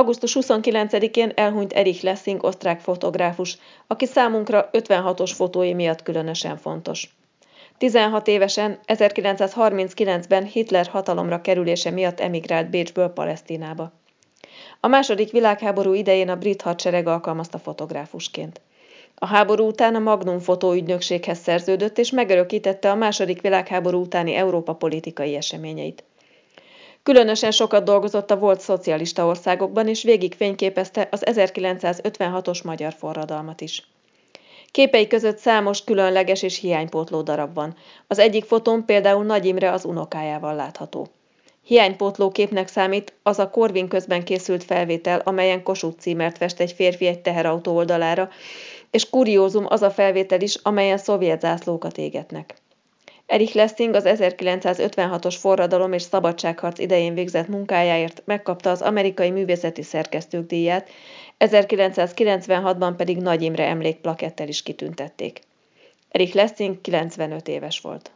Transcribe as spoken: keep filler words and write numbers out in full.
augusztus huszonkilencedikén elhunyt Erich Lessing osztrák fotográfus, aki számunkra ötvenhatos fotói miatt különösen fontos. tizenhat évesen, ezerkilencszázharminckilencben Hitler hatalomra kerülése miatt emigrált Bécsből Palesztinába. A második világháború idején a brit hadsereg alkalmazta fotográfusként. A háború után a Magnum fotóügynökséghez szerződött és megörökítette a második világháború utáni Európa politikai eseményeit. Különösen sokat dolgozott a volt szocialista országokban, és végig fényképezte az ezerkilencszázötvenhatos magyar forradalmat is. Képei között számos különleges és hiánypótló darab van. Az egyik fotón például Nagy Imre az unokájával látható. Hiánypótló képnek számít az a Korvin közben készült felvétel, amelyen Kossuth címert fest egy férfi egy teherautó oldalára, és kuriózum az a felvétel is, amelyen szovjet zászlókat égetnek. Erich Lessing az ezerkilencszázötvenhatos forradalom és szabadságharc idején végzett munkájáért megkapta az amerikai művészeti szerkesztők díját, ezerkilencszázkilencvenhatban pedig Nagy Imre emlékplakettel is kitüntették. Erich Lessing kilencvenöt éves volt.